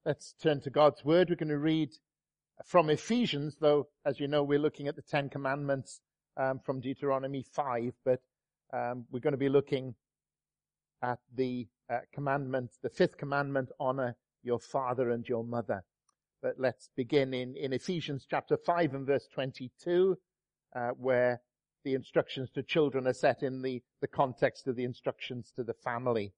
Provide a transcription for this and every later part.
Let's turn to God's Word. We're going to read from Ephesians, though, as you know, we're looking at the Ten Commandments from Deuteronomy 5, but we're going to be looking at the commandment, the fifth commandment, honor your father and your mother. But let's begin in Ephesians chapter 5 and verse 22, where the instructions to children are set in the context of the instructions to the family.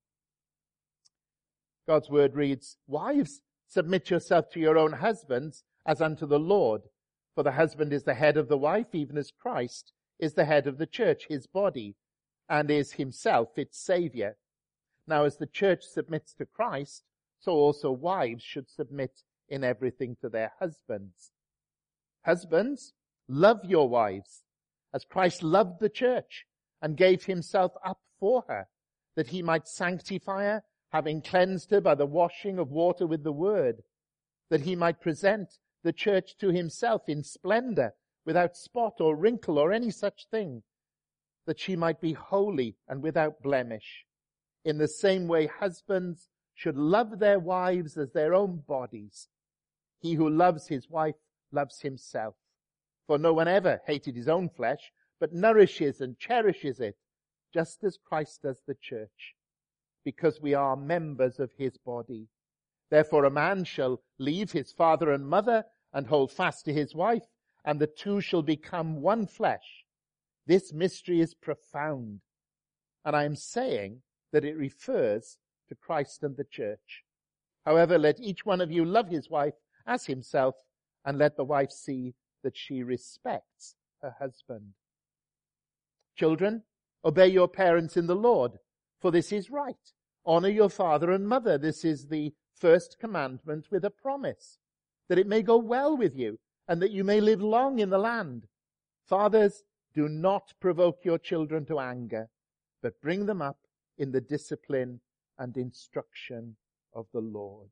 God's Word reads, "Wives, submit yourself to your own husbands as unto the Lord. For the husband is the head of the wife, even as Christ is the head of the church, his body, and is himself its Saviour. Now as the church submits to Christ, so also wives should submit in everything to their husbands. Husbands, love your wives, as Christ loved the church and gave himself up for her, that he might sanctify her, having cleansed her by the washing of water with the word, that he might present the church to himself in splendor, without spot or wrinkle or any such thing, that she might be holy and without blemish. In the same way, husbands should love their wives as their own bodies. He who loves his wife loves himself. For no one ever hated his own flesh, but nourishes and cherishes it, just as Christ does the church, because we are members of his body. Therefore a man shall leave his father and mother and hold fast to his wife, and the two shall become one flesh. This mystery is profound, and I am saying that it refers to Christ and the church. However, let each one of you love his wife as himself, and let the wife see that she respects her husband. Children, obey your parents in the Lord, for this is right. Honor your father and mother. This is the first commandment with a promise, that it may go well with you, and that you may live long in the land. Fathers, do not provoke your children to anger, but bring them up in the discipline and instruction of the Lord."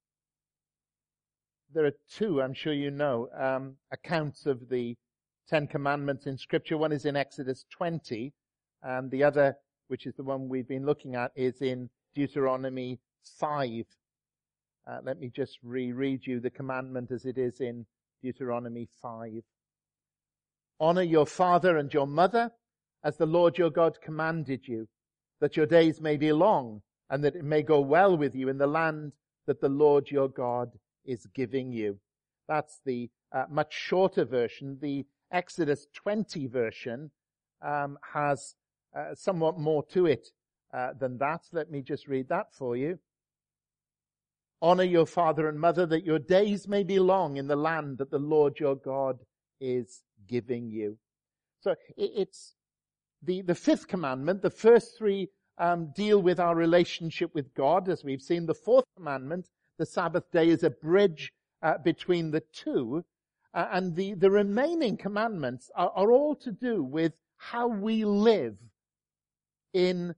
There are two, I'm sure you know, accounts of the Ten Commandments in Scripture. One is in Exodus 20, and the other, which is the one we've been looking at, is in Deuteronomy 5. Let me just reread you the commandment as it is in Deuteronomy 5. "Honor your father and your mother, as the Lord your God commanded you, that your days may be long, and that it may go well with you in the land that the Lord your God is giving you." That's the much shorter version. The Exodus 20 version has somewhat more to it than that. Let me just read that for you. "Honor your father and mother, that your days may be long in the land that the Lord your God is giving you." So it's the fifth commandment. The first three deal with our relationship with God, as we've seen. The fourth commandment, the Sabbath day, is a bridge between the two. And the remaining commandments are all to do with how we live in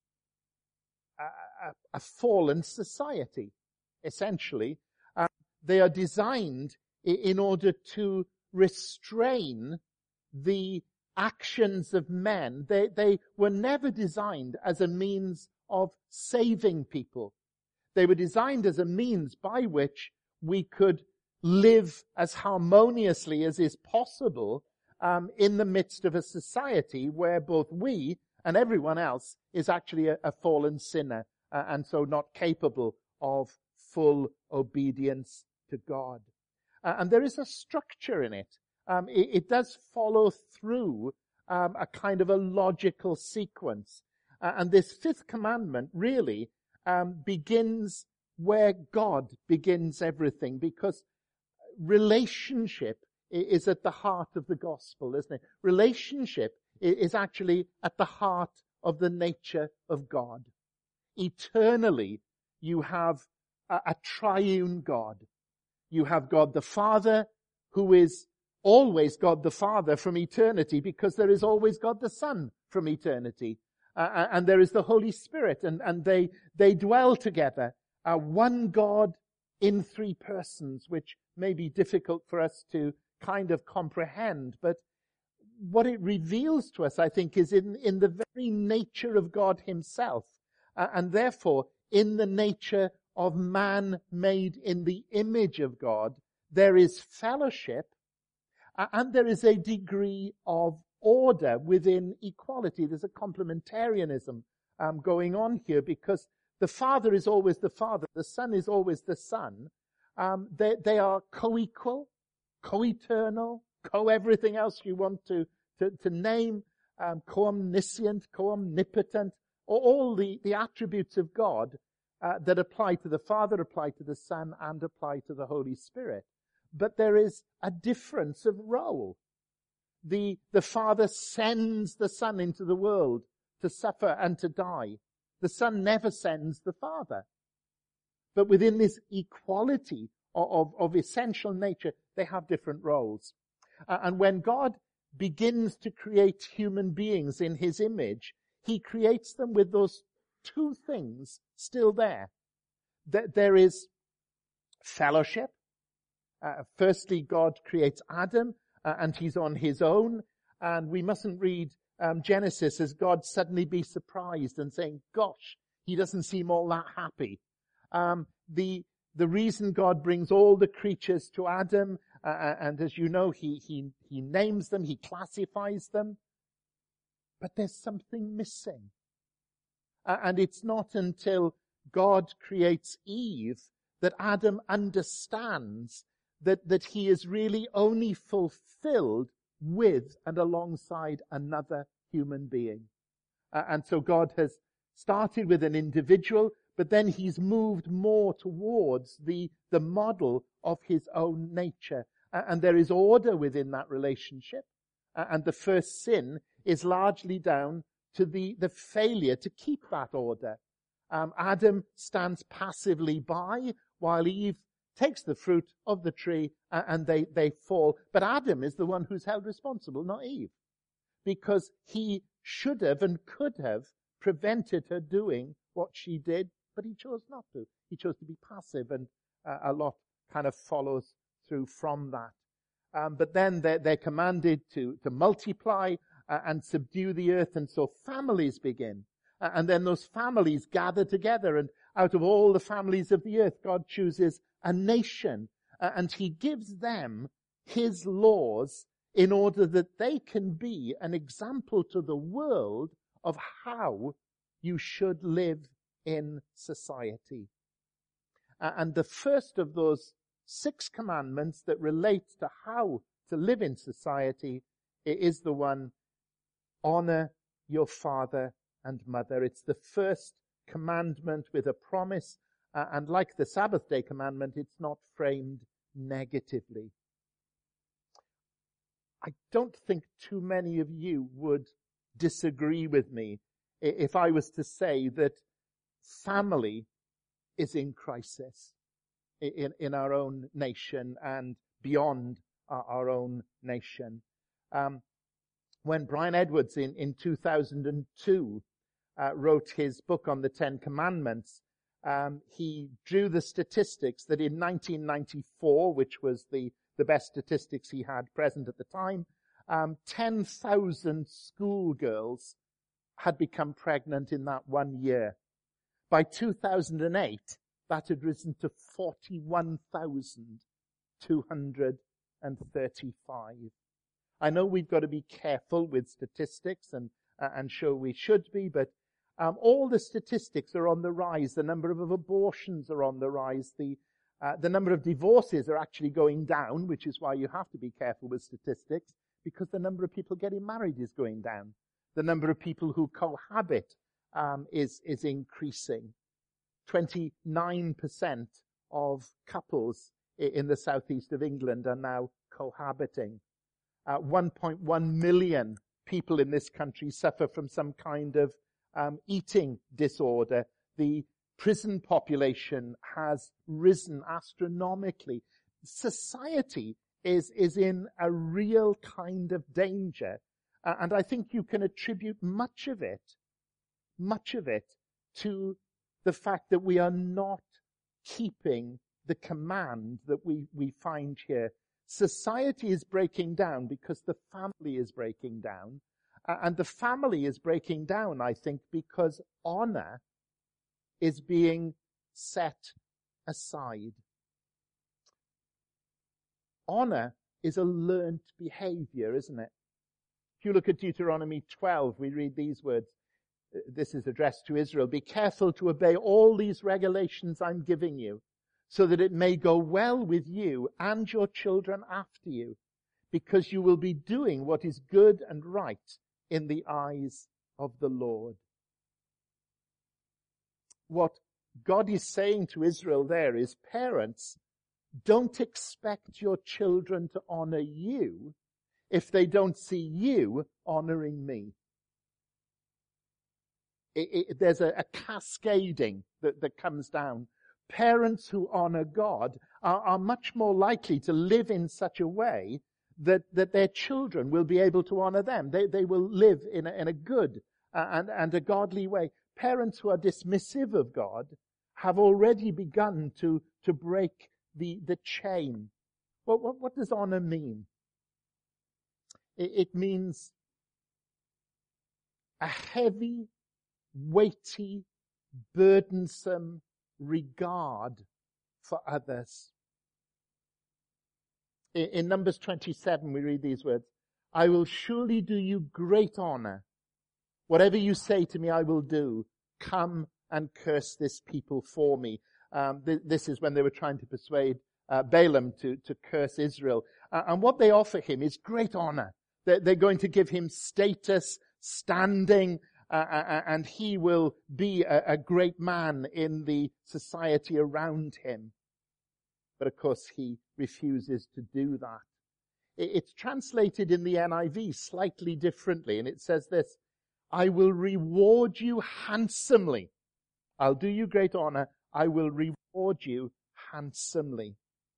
a fallen society, essentially. They are designed in order to restrain the actions of men. They were never designed as a means of saving people. They were designed as a means by which we could live as harmoniously as is possible in the midst of a society where both we and everyone else is actually a fallen sinner, and so not capable of full obedience to God. And there is a structure in it. It does follow through a kind of a logical sequence. And this fifth commandment really begins where God begins everything, because relationship is at the heart of the gospel, isn't it? Relationship is actually at the heart of the nature of God. Eternally, you have a triune God. You have God the Father, who is always God the Father from eternity, because there is always God the Son from eternity. And there is the Holy Spirit, and they dwell together. One God in three persons, which may be difficult for us to kind of comprehend. But what it reveals to us, I think, is in the very nature of God himself. And therefore, in the nature of man made in the image of God, there is fellowship, and there is a degree of order within equality. There's a complementarianism going on here, because the Father is always the Father, the Son is always the Son. They are co-equal, co-eternal, co-everything else you want to name, co-omniscient, co-omnipotent, all the attributes of God that apply to the Father, apply to the Son, and apply to the Holy Spirit. But there is a difference of role. The Father sends the Son into the world to suffer and to die. The Son never sends the Father. But within this equality of essential nature, they have different roles. And when God begins to create human beings in his image, he creates them with those two things still there. There is fellowship. Firstly, God creates Adam, and he's on his own. And we mustn't read Genesis as God suddenly be surprised and saying, gosh, he doesn't seem all that happy. The reason God brings all the creatures to Adam, and as you know, he names them, he classifies them, but there's something missing. And it's not until God creates Eve that Adam understands that he is really only fulfilled with and alongside another human being. And so God has started with an individual, but then he's moved more towards the model of his own nature. And there is order within that relationship. And the first sin is largely down to the failure to keep that order. Adam stands passively by while Eve takes the fruit of the tree and they fall. But Adam is the one who's held responsible, not Eve. Because he should have and could have prevented her doing what she did, but he chose not to. He chose to be passive, and a lot kind of follows through from that. But then they're commanded to multiply and subdue the earth, and so families begin. And then those families gather together, and out of all the families of the earth, God chooses a nation, and he gives them his laws in order that they can be an example to the world of how you should live in society. And the first of those 6 commandments that relates to how to live in society is the one, honor your father and mother. It's the first commandment with a promise, and like the Sabbath day commandment, it's not framed negatively. I don't think too many of you would disagree with me if I was to say that family is in crisis in our own nation and beyond our own nation. When Brian Edwards in 2002 wrote his book on the 10 Commandments, he drew the statistics that in 1994, which was the best statistics he had present at the time, 10,000 schoolgirls had become pregnant in that 1 year. By 2008, that had risen to 41,235. I know we've got to be careful with statistics and sure we should be, but all the statistics are on the rise. The number of abortions are on the rise. The number of divorces are actually going down, which is why you have to be careful with statistics, because the number of people getting married is going down. The number of people who cohabit is increasing. 29% of couples in the southeast of England are now cohabiting. 1.1 million people in this country suffer from some kind of eating disorder. The prison population has risen astronomically. Society is in a real kind of danger. And I think you can attribute much of it to the fact that we are not keeping the command that we find here. Society is breaking down because the family is breaking down. And the family is breaking down, I think, because honor is being set aside. Honor is a learnt behavior, isn't it? If you look at Deuteronomy 12, we read these words. This is addressed to Israel. Be careful to obey all these regulations I'm giving you, so that it may go well with you and your children after you, because you will be doing what is good and right in the eyes of the Lord. What God is saying to Israel there is, parents, don't expect your children to honor you if they don't see you honoring me. There's a cascading that comes down. Parents who honor God are much more likely to live in such a way that their children will be able to honor them. They will live in a good and a godly way. Parents who are dismissive of God have already begun to break the chain. What does honor mean? It means a heavy, weighty, burdensome regard for others. In Numbers 27, we read these words, I will surely do you great honor. Whatever you say to me, I will do. Come and curse this people for me. This is when they were trying to persuade Balaam to curse Israel. And what they offer him is great honor. They're going to give him status, standing, and he will be a great man in the society around him. But of course, he refuses to do that. It's translated in the NIV slightly differently, and it says this, I will reward you handsomely. I'll do you great honor. I will reward you handsomely.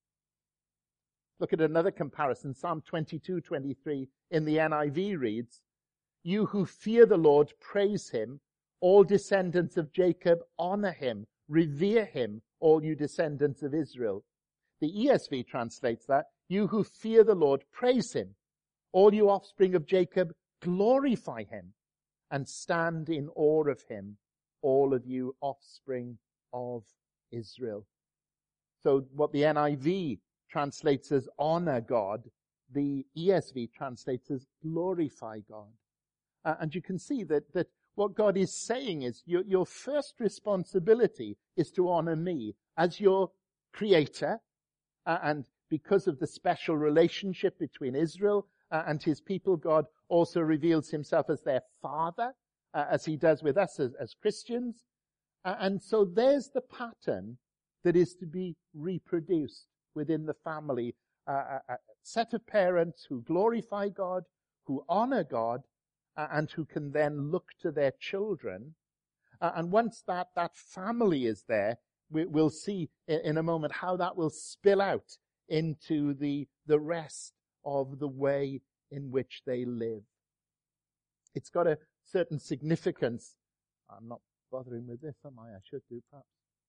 Look at another comparison. Psalm 22:23 in the NIV reads, you who fear the Lord, praise him. All descendants of Jacob, honor him. Revere him, all you descendants of Israel. The ESV translates that, you who fear the Lord, praise him. All you offspring of Jacob, glorify him. And stand in awe of him, all of you offspring of Israel. So what the NIV translates as honor God, the ESV translates as glorify God. And you can see that what God is saying is your first responsibility is to honor me as your creator. And because of the special relationship between Israel and his people, God also reveals himself as their father, as he does with us as Christians. And so there's the pattern that is to be reproduced within the family. A set of parents who glorify God, who honor God, and who can then look to their children. And once that family is there, we'll see in a moment how that will spill out into the rest of the way in which they live. It's got a certain significance. I'm not bothering with this, am I? I should do, perhaps.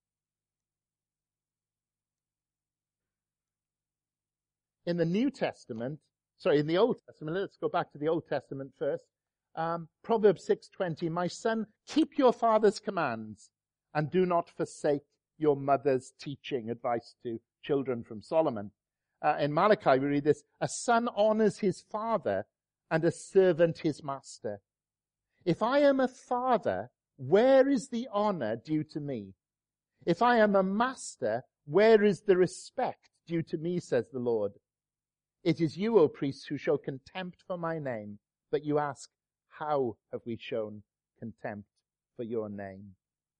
In the Old Testament, let's go back to the Old Testament first. Proverbs 6:20, my son, keep your father's commands and do not forsake your mother's teaching. Advice to children from Solomon. In Malachi we read this, a son honors his father and a servant his master. If I am a father, where is the honor due to me? If I am a master, where is the respect due to me, says the Lord? It is you, O priests, who show contempt for my name, but you ask, how have we shown contempt for your name?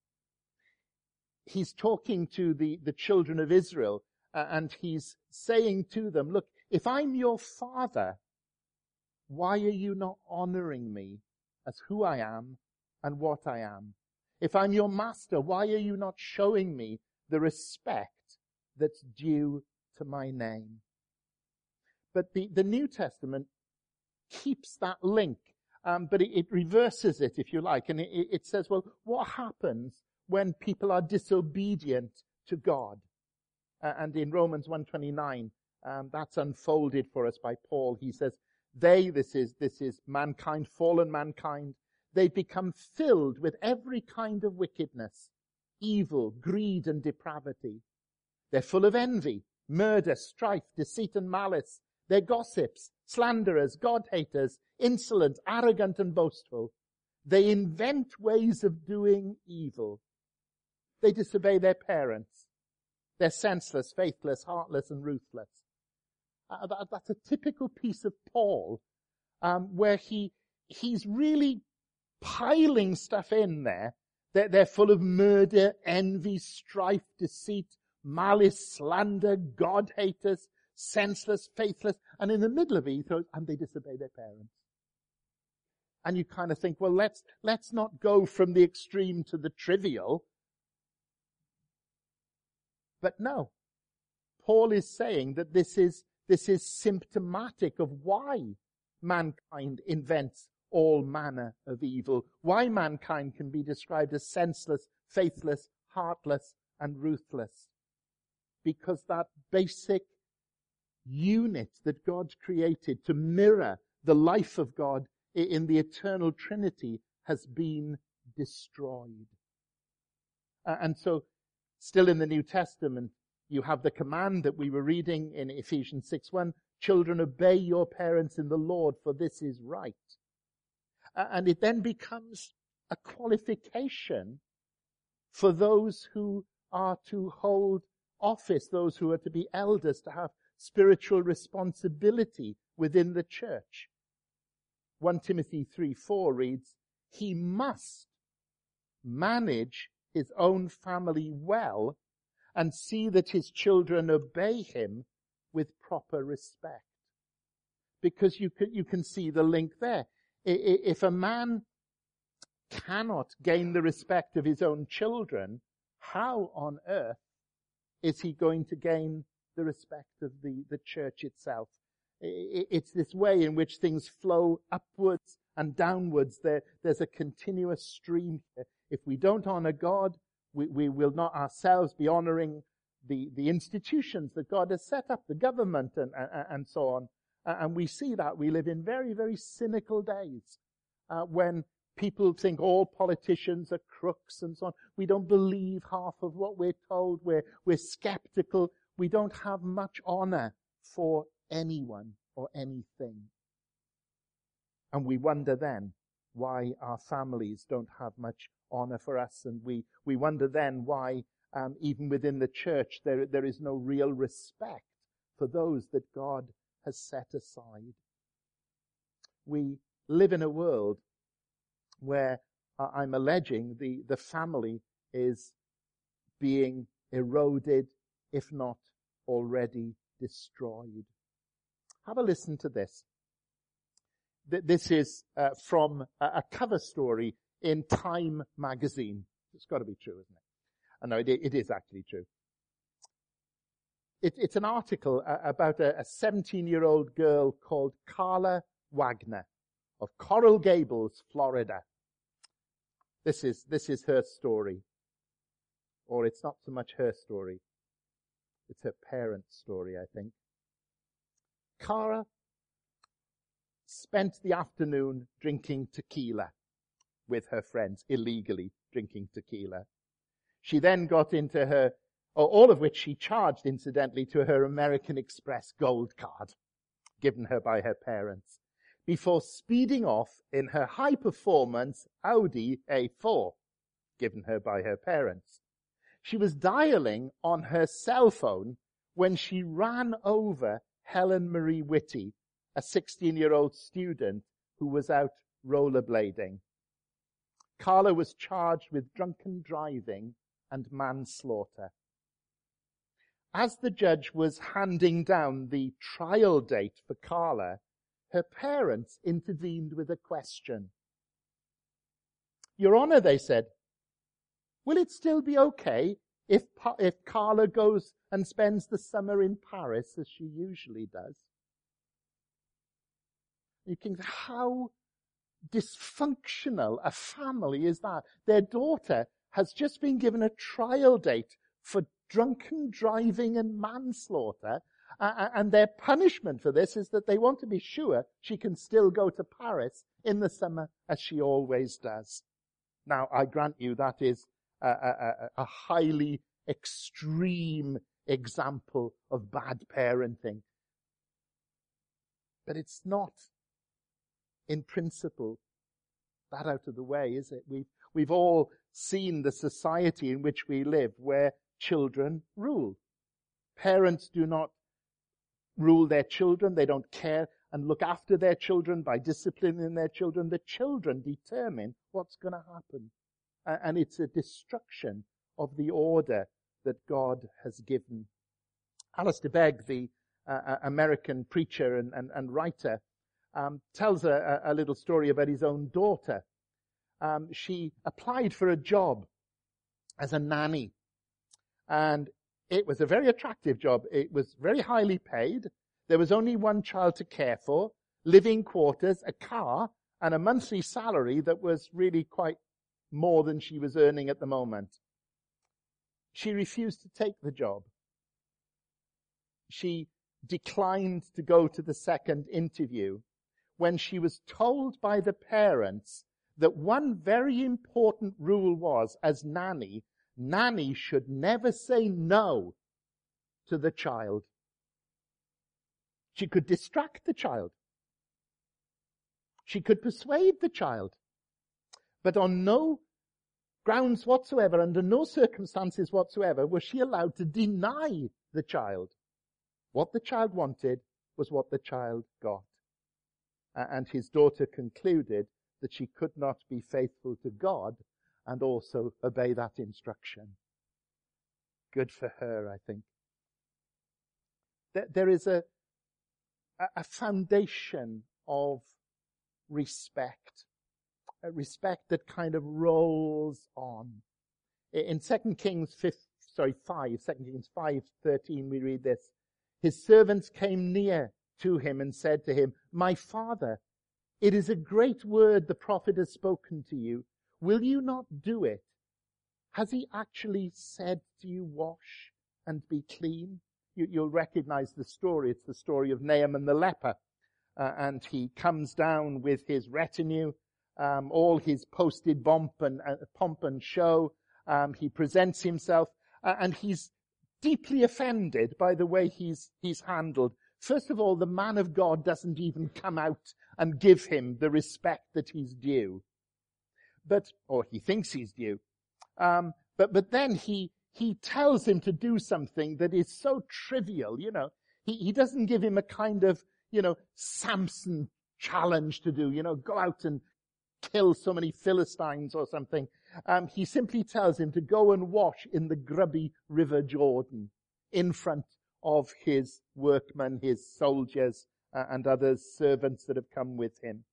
He's talking to the children of Israel, and he's saying to them, look, if I'm your father, why are you not honoring me as who I am and what I am? If I'm your master, why are you not showing me the respect that's due to my name? But the New Testament keeps that link, but it reverses it, if you like, and it says, well, what happens when people are disobedient to God? And in Romans 1:29, that's unfolded for us by Paul. He says, this is mankind, fallen mankind, they become filled with every kind of wickedness, evil, greed, and depravity. They're full of envy, murder, strife, deceit and malice. They're gossips, slanderers, God-haters, insolent, arrogant and boastful. They invent ways of doing evil. They disobey their parents. They're senseless, faithless, heartless and ruthless. That's a typical piece of Paul, where he's really piling stuff in there. They're full of murder, envy, strife, deceit, malice, slander, God-haters, senseless, faithless. And in the middle of it, he throws, and they disobey their parents. And you kind of think, well, let's not go from the extreme to the trivial. But no. Paul is saying that this is symptomatic of why mankind invents all manner of evil, why mankind can be described as senseless, faithless, heartless, and ruthless. Because that basic unit that God created to mirror the life of God in the eternal Trinity has been destroyed. And so, still in the New Testament, you have the command that we were reading in Ephesians 6:1, children, obey your parents in the Lord, for this is right. And it then becomes a qualification for those who are to hold office, those who are to be elders, to have spiritual responsibility within the church. 1 Timothy 3:4 reads, he must manage his own family well and see that his children obey him with proper respect. Because you can see the link there. If a man cannot gain the respect of his own children, how on earth is he going to gain the respect of the church itself? It's this way in which things flow upwards and downwards. There's a continuous stream here. If we don't honor God, we will not ourselves be honoring the institutions that God has set up, the government and so on. And we see that. We live in very, very cynical days when people think all politicians are crooks and so on. We don't believe half of what we're told. We're skeptical. We don't have much honor for anyone or anything. And we wonder then why our families don't have much honor for us. And we wonder then why even within the church there is no real respect for those that God has set aside. We live in a world where I'm alleging the family is being eroded, if not already destroyed. Have a listen to this. This is from a cover story in Time magazine. It's got to be true, isn't it? No, it is actually true. It's an article about a 17-year-old girl called Carla Wagner of Coral Gables, Florida. This is her story. Or it's not so much her story. It's her parents' story, I think. Cara spent the afternoon drinking tequila with her friends, illegally drinking tequila. She then got into her, all of which she charged, incidentally, to her American Express gold card, given her by her parents, before speeding off in her high-performance Audi A4, given her by her parents. She was dialing on her cell phone when she ran over Helen Marie Whitty, a 16-year-old student who was out rollerblading. Carla was charged with drunken driving and manslaughter. As the judge was handing down the trial date for Carla, her parents intervened with a question. Your Honor, they said, will it still be okay if Carla goes and spends the summer in Paris as she usually does? You can think, how dysfunctional a family is that? Their daughter has just been given a trial date for drunken driving and manslaughter, and their punishment for this is that they want to be sure she can still go to Paris in the summer as she always does. Now, I grant you that is a highly extreme example of bad parenting. But it's not, in principle, that out of the way, is it? We've all seen the society in which we live where children rule. Parents do not rule their children. They don't care and look after their children by disciplining their children. The children determine what's going to happen. And it's a destruction of the order that God has given. Alistair Begg, the American preacher and writer, tells a little story about his own daughter. She applied for a job as a nanny. And it was a very attractive job. It was very highly paid. There was only one child to care for, living quarters, a car, and a monthly salary that was really quite more than she was earning at the moment. She refused to take the job. She declined to go to the second interview when she was told by the parents that one very important rule was, as nanny should never say no to the child. She could distract the child. She could persuade the child. But on no grounds whatsoever, under no circumstances whatsoever, was she allowed to deny the child. What the child wanted was what the child got. And his daughter concluded that she could not be faithful to God and also obey that instruction. Good for her, I think. There is a foundation of respect, a respect that kind of rolls on. In 2 Kings 5:13, we read this. His servants came near to him and said to him, "My father, it is a great word the prophet has spoken to you. Will you not do it? Has he actually said to you, wash and be clean?" You'll recognize the story. It's the story of Naaman the leper. And he comes down with his retinue, all his posted pomp and show. He presents himself, and he's deeply offended by the way he's handled. First of all, the man of God doesn't even come out and give him the respect that he's due. Or he thinks he's due. But then he tells him to do something that is so trivial, He doesn't give him a kind of, Samson challenge to do, go out and kill so many Philistines or something. He simply tells him to go and wash in the grubby River Jordan in front of his workmen, his soldiers, and other servants that have come with him.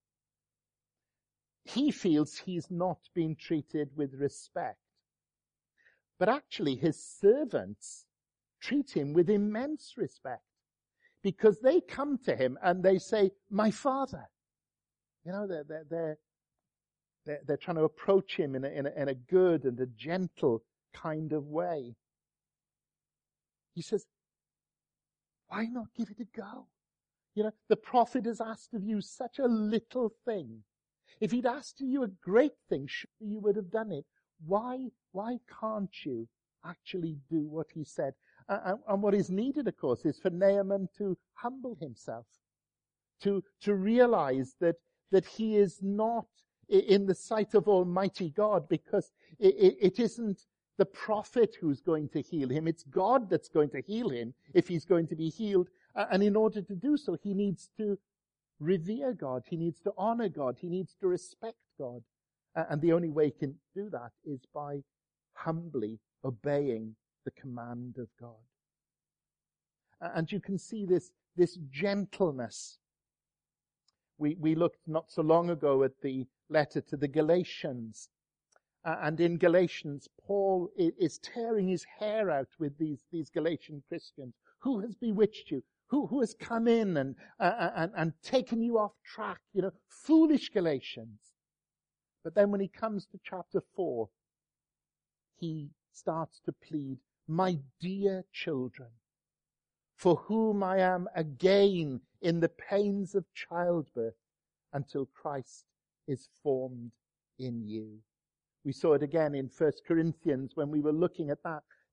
He feels he's not been treated with respect. But actually his servants treat him with immense respect, because they come to him and they say, "My father." They're trying to approach him in a good and a gentle kind of way. He says, "Why not give it a go? The prophet has asked of you such a little thing. If he'd asked you a great thing, surely you would have done it. Why can't you actually do what he said?" And what is needed, of course, is for Naaman to humble himself, to realize that he is not in the sight of Almighty God, because it isn't the prophet who's going to heal him. It's God that's going to heal him if he's going to be healed. And in order to do so, he needs to revere God. He needs to honor God. He needs to respect God. And the only way he can do that is by humbly obeying the command of God. And you can see this gentleness. We looked not so long ago at the letter to the Galatians. And in Galatians, Paul is tearing his hair out with these Galatian Christians. Who has bewitched you? Who has come in and taken you off track? Foolish Galatians. But then when he comes to chapter 4, he starts to plead, "My dear children, for whom I am again in the pains of childbirth until Christ is formed in you." We saw it again in 1 Corinthians when we were looking at that.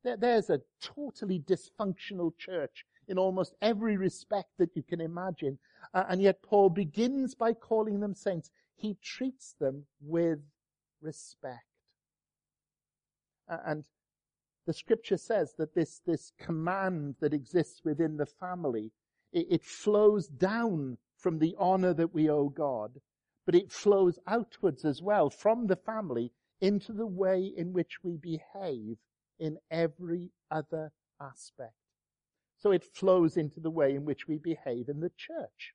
There's a totally dysfunctional church in almost every respect that you can imagine. And yet Paul begins by calling them saints. He treats them with respect. And the scripture says that this command that exists within the family, it flows down from the honor that we owe God, but it flows outwards as well from the family into the way in which we behave in every other aspect. So it flows into the way in which we behave in the church.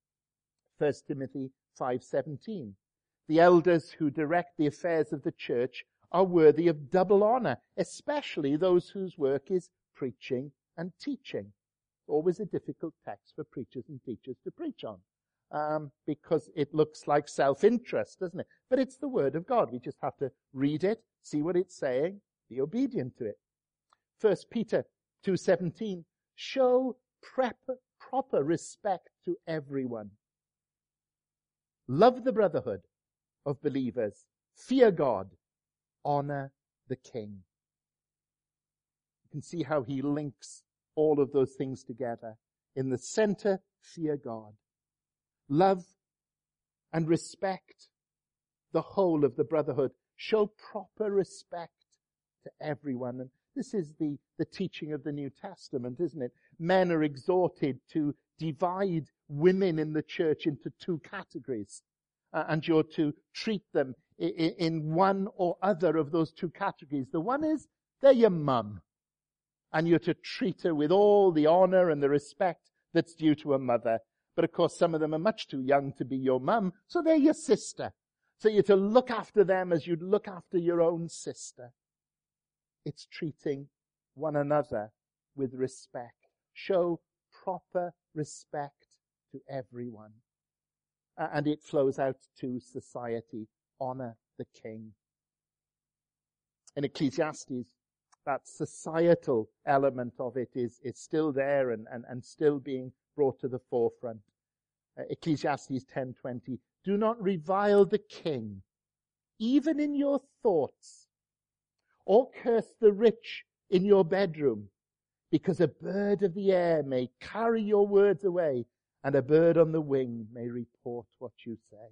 1 Timothy 5:17. The elders who direct the affairs of the church are worthy of double honor, especially those whose work is preaching and teaching. Always a difficult text for preachers and teachers to preach on, because it looks like self-interest, doesn't it? But it's the Word of God. We just have to read it, see what it's saying, be obedient to it. 1 Peter 2:17, show proper respect to everyone. Love the brotherhood of believers. Fear God. Honor the king. You can see how he links all of those things together. In the center, fear God. Love and respect the whole of the brotherhood. Show proper respect to everyone. And this is the teaching of the New Testament, isn't it? Men are exhorted to divide women in the church into two categories. And you're to treat them in one or other of those two categories. The one is, they're your mum. And you're to treat her with all the honor and the respect that's due to a mother. But of course, some of them are much too young to be your mum, so they're your sister. So you're to look after them as you'd look after your own sister. It's treating one another with respect. Show proper respect to everyone. And it flows out to society. Honor the king. In Ecclesiastes, that societal element of it is still there and still being brought to the forefront. Ecclesiastes 10:20. Do not revile the king, even in your thoughts, or curse the rich in your bedroom, because a bird of the air may carry your words away, and a bird on the wing may report what you say.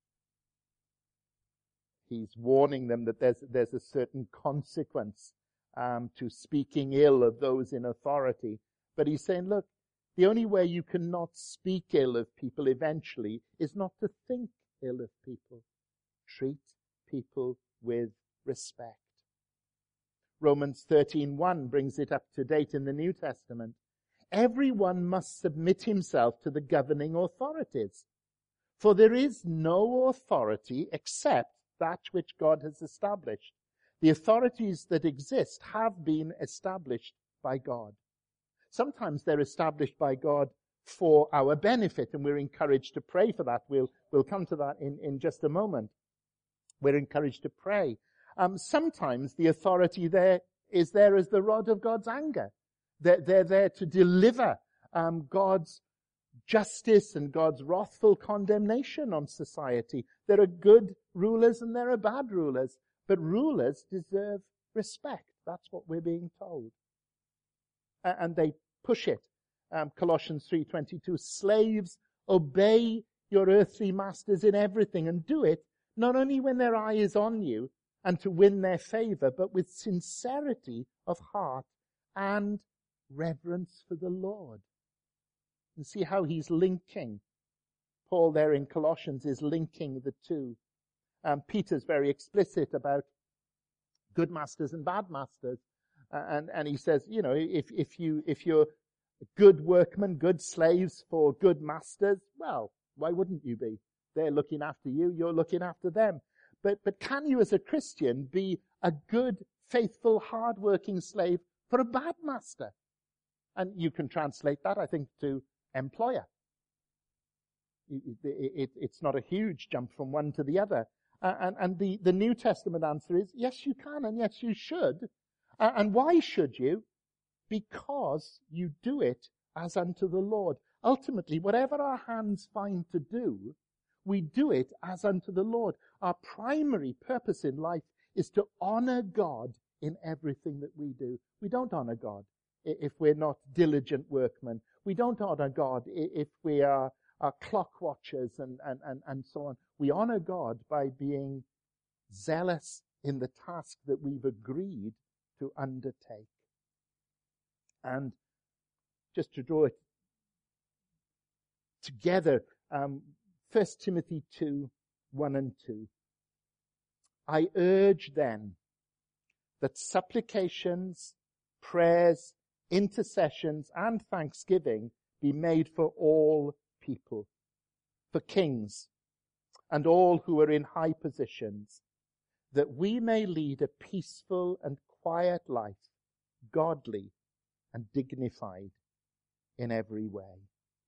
He's warning them that there's a certain consequence to speaking ill of those in authority. But he's saying, look, the only way you cannot speak ill of people eventually is not to think ill of people. Treat people with respect. Romans 13:1 brings it up to date in the New Testament. Everyone must submit himself to the governing authorities, for there is no authority except that which God has established. The authorities that exist have been established by God. Sometimes they're established by God for our benefit, and we're encouraged to pray for that. We'll come to that in just a moment. We're encouraged to pray. Sometimes the authority there is there as the rod of God's anger. They're there to deliver God's justice and God's wrathful condemnation on society. There are good rulers and there are bad rulers, but rulers deserve respect. That's what we're being told. And they push it. Colossians 3:22, slaves, obey your earthly masters in everything, and do it not only when their eye is on you and to win their favor, but with sincerity of heart and reverence for the Lord. And see how he's linking. Paul there in Colossians is linking the two. Peter's very explicit about good masters and bad masters. And he says, you know, if you're good workmen, good slaves for good masters, well, why wouldn't you be? They're looking after you, you're looking after them. But can you as a Christian be a good, faithful, hard-working slave for a bad master? And you can translate that, I think, to employer. It's not a huge jump from one to the other. And the New Testament answer is, yes, you can, and yes, you should. And why should you? Because you do it as unto the Lord. Ultimately, whatever our hands find to do, we do it as unto the Lord. Our primary purpose in life is to honor God in everything that we do. We don't honor God if we're not diligent workmen. We don't honor God if we are clock watchers and so on. We honor God by being zealous in the task that we've agreed to undertake. And just to draw it together, 1 Timothy 2, 1 and 2. I urge then that supplications, prayers, intercessions, and thanksgiving be made for all people, for kings, and all who are in high positions, that we may lead a peaceful and quiet life, godly and dignified in every way.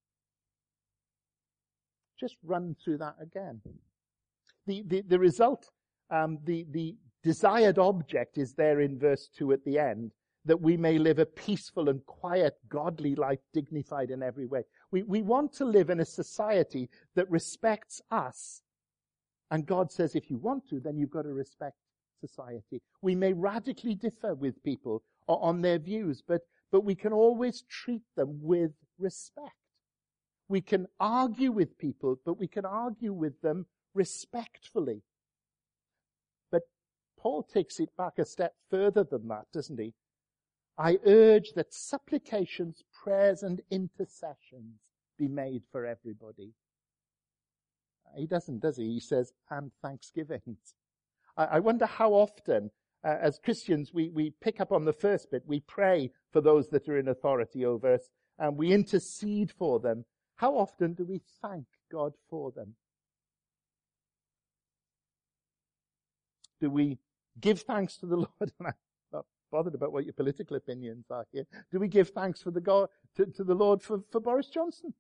Just run through that again. The result, the desired object is there in verse 2 at the end, that we may live a peaceful and quiet, godly life, dignified in every way. We want to live in a society that respects us. And God says, if you want to, then you've got to respect society. We may radically differ with people on their views, but we can always treat them with respect. We can argue with people, but we can argue with them respectfully. But Paul takes it back a step further than that, doesn't he? I urge that supplications, prayers, and intercessions be made for everybody. He doesn't, does he? He says, and thanksgivings. I wonder how often, as Christians, we pick up on the first bit. We pray for those that are in authority over us, and we intercede for them. How often do we thank God for them? Do we give thanks to the Lord? I'm not bothered about what your political opinions are here. Do we give thanks for to the Lord for Boris Johnson?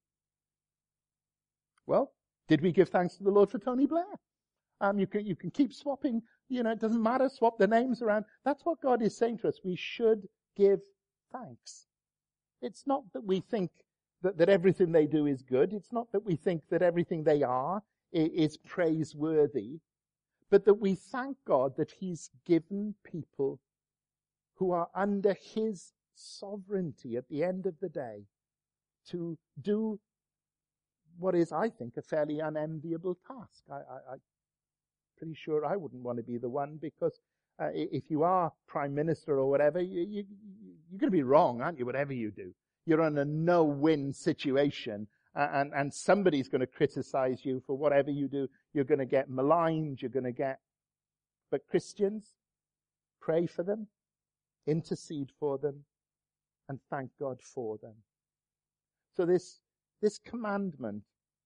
Well, did we give thanks to the Lord for Tony Blair? You can keep swapping, it doesn't matter, swap the names around. That's what God is saying to us. We should give thanks. It's not that we think that everything they do is good. It's not that we think that everything they are is praiseworthy, but that we thank God that He's given people who are under His sovereignty at the end of the day to do what is, I think, a fairly unenviable task. I'm pretty sure I wouldn't want to be the one, because if you are Prime Minister or whatever, you're going to be wrong, aren't you, whatever you do? You're in a no-win situation, and somebody's going to criticize you for whatever you do. You're going to get maligned, But Christians, pray for them, intercede for them, and thank God for them. So this commandment,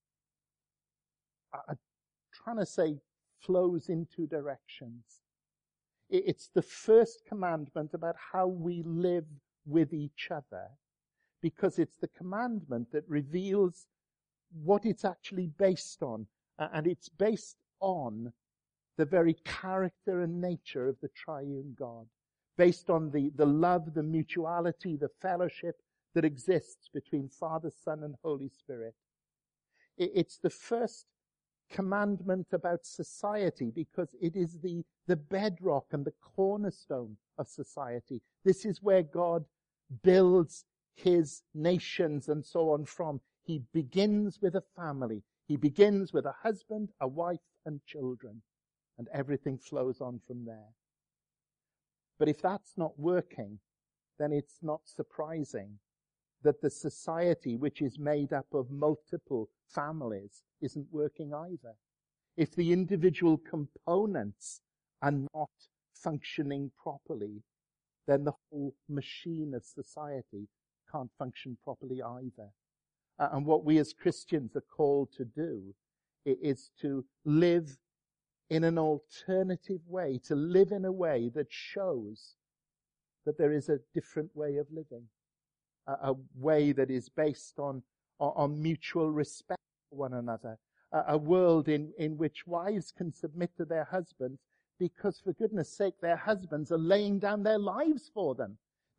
I'm trying to say, flows in two directions. It's the first commandment about how we live with each other, because it's the commandment that reveals what it's actually based on. And it's based on the very character and nature of the triune God, based on the love, the mutuality, the fellowship that exists between Father, Son, and Holy Spirit. It's the first commandment about society, because it is the bedrock and the cornerstone of society. This is where God builds His nations and so on from. He begins with a family. He begins with a husband, a wife, and children. And everything flows on from there. But if that's not working, then it's not surprising that the society, which is made up of multiple families, isn't working either. If the individual components are not functioning properly, then the whole machine of society can't function properly either. And what we as Christians are called to do is to live in an alternative way, to live in a way that shows that there is a different way of living, a way that is based on mutual respect for one another, a world in which wives can submit to their husbands because, for goodness sake, their husbands are laying down their lives for them.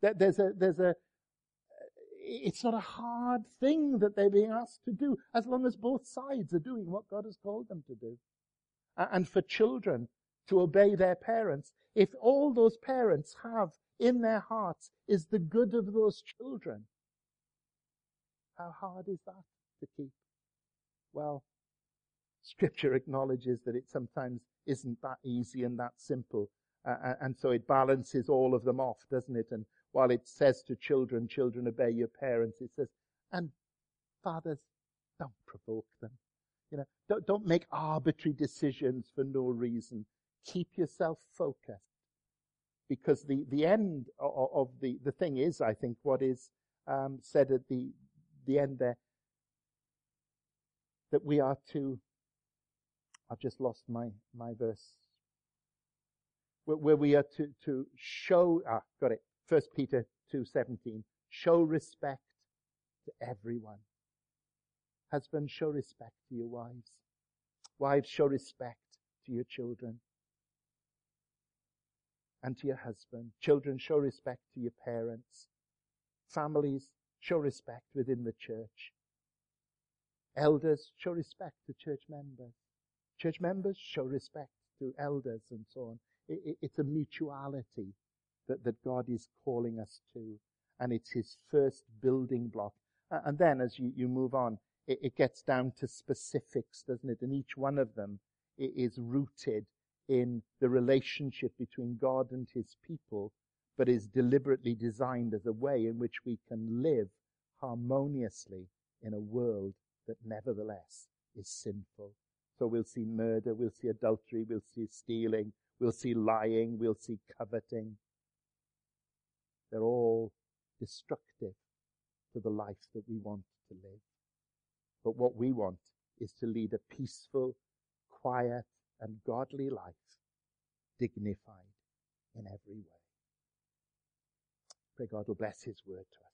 It's not a hard thing that they're being asked to do, as long as both sides are doing what God has called them to do. And for children to obey their parents, if all those parents have in their hearts is the good of those children, how hard is that to keep? Well, Scripture acknowledges that it sometimes isn't that easy and that simple. And so it balances all of them off, doesn't it? And while it says to children, children obey your parents, it says, and fathers, don't provoke them. Don't make arbitrary decisions for no reason. Keep yourself focused. Because the end of the thing is, I think, what is said at the end there, that we are to, I've just lost my verse, where we are to show, got it, 1 Peter 2:17, show respect to everyone. Husbands, show respect to your wives. Wives, show respect to your children and to your husband. Children, show respect to your parents. Families, show respect within the church. Elders, show respect to church members. Church members, show respect to elders and so on. It's a mutuality that God is calling us to. And it's his first building block. And then as you move on, it gets down to specifics, doesn't it? And each one of them is rooted in the relationship between God and his people, but is deliberately designed as a way in which we can live harmoniously in a world that nevertheless is sinful. So we'll see murder, we'll see adultery, we'll see stealing, we'll see lying, we'll see coveting. They're all destructive to the life that we want to live. But what we want is to lead a peaceful, quiet, and godly life, dignified in every way. Pray God will bless his word to us.